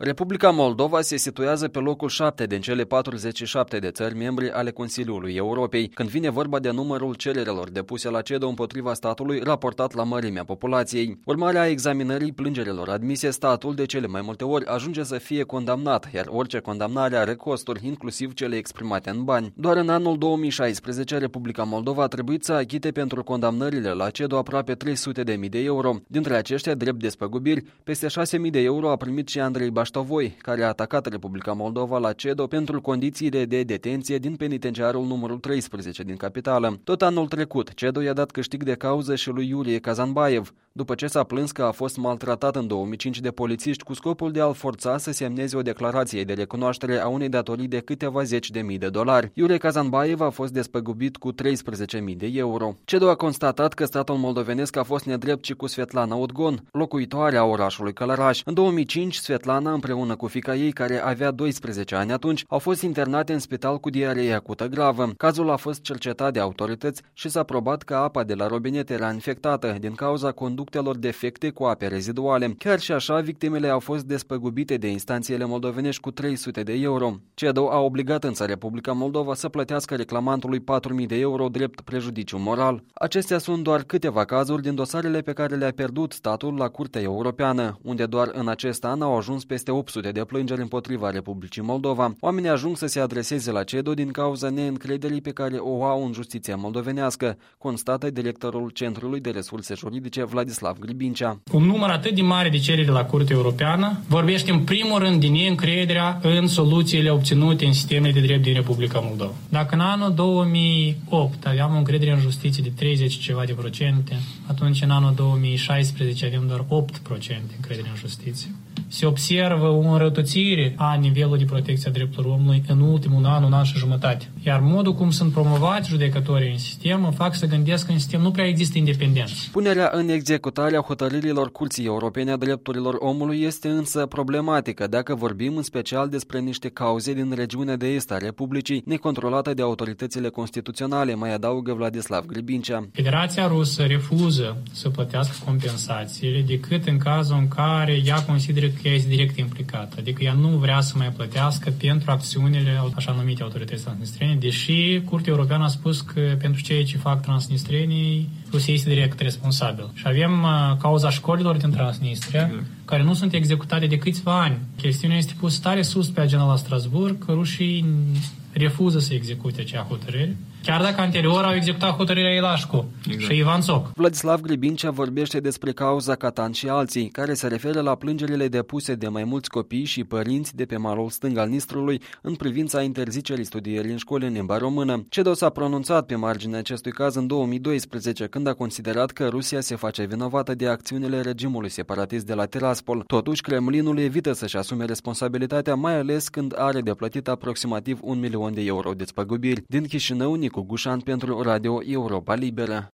Republica Moldova se situează pe locul 7 din cele 47 de țări membri ale Consiliului Europei, când vine vorba de numărul cererilor depuse la CEDO împotriva statului raportat la mărimea populației. Urmare a examinării plângerilor admise, statul de cele mai multe ori ajunge să fie condamnat, iar orice condamnare are costuri, inclusiv cele exprimate în bani. Doar în anul 2016, Republica Moldova a trebuit să achite pentru condamnările la CEDO aproape 300.000 de euro. Dintre aceștia, drept despăgubiri, peste 6.000 de euro a primit și Andrei Baștovoi, care a atacat Republica Moldova la CEDO pentru condițiile de detenție din penitenciarul numărul 13 din capitală. Tot anul trecut, CEDO i-a dat câștig de cauză și lui Iulie Kazanbayev, după ce s-a plâns că a fost maltratat în 2005 de polițiști cu scopul de a-l forța să semneze o declarație de recunoaștere a unei datorii de câteva zeci de mii de dolari. Iulie Kazanbayev a fost despăgubit cu 13.000 de euro. CEDO a constatat că statul moldovenesc a fost nedrept și cu Svetlana Udgon, locuitoare a orașului Călăraș. În 2005, Svetlana, împreună cu fiica ei, care avea 12 ani atunci, au fost internate în spital cu diaree acută gravă. Cazul a fost cercetat de autorități și s-a probat că apa de la robinet era infectată din cauza conductelor defecte cu ape reziduale. Chiar și așa, victimele au fost despăgubite de instanțiile moldovenești cu 300 de euro. CEDO a obligat însă Republica Moldova să plătească reclamantului 4.000 de euro drept prejudiciu moral. Acestea sunt doar câteva cazuri din dosarele pe care le-a pierdut statul la Curtea Europeană, unde doar în acest an au ajuns peste 800 de plângeri împotriva Republicii Moldova. Oamenii ajung să se adreseze la CEDO din cauza neîncrederii pe care o au în justiția moldovenească, constată directorul Centrului de Resurse Juridice Vladislav Gribincea. Un număr atât de mare de cereri la Curtea Europeană vorbește în primul rând din neîncrederea în soluțiile obținute în sistemele de drept din Republica Moldova. Dacă în anul 2008 aveam o încredere în justiție de 30 ceva de procente, atunci în anul 2016 avem doar 8% încredere în justiție. Se observă o înrăutățire a nivelului de protecție a drepturilor omului în ultimul an, un an și jumătate. Iar modul cum sunt promovați judecătorii în sistem mă fac să gândesc că în sistem nu prea există independență. Punerea în executare a hotărârilor Curții Europene a Drepturilor Omului este însă problematică dacă vorbim în special despre niște cauze din regiunea de est a Republicii, necontrolată de autoritățile constituționale, mai adaugă Vladislav Gribincea. Federația Rusă refuză să plătească compensațiile decât în cazul în care ea consideră că ea este direct implicată, adică ea nu vrea să mai plătească pentru acțiunile așa numite autorități transnistrene, deși Curtea Europeană a spus că pentru ceea ce fac transnistrenii, Rusia este direct responsabil. Și avem cauza școlilor din Transnistria, care nu sunt executate de câțiva ani. Chestiunea este pusă tare sus pe agenda la Strasbourg, că rușii refuză să execute acea hotărâre, chiar dacă anterior au executat hotărârea Ilașcu și Ivanțoc. Vladislav Gribincea vorbește despre cauza Catan și alții, care se referă la plângerile depuse de mai mulți copii și părinți de pe malul stâng al Nistrului în privința interzicerii studierii în școli în limba română. CEDO s-a pronunțat pe marginea acestui caz în 2012, când a considerat că Rusia se face vinovată de acțiunile regimului separatist de la Tiraspol. Totuși, Kremlinul evită să-și asume responsabilitatea, mai ales când are de plătit aproximativ 1 milion de euro de despăgubiri. Din Chișinău, Nicu Gușan pentru Radio Europa Liberă.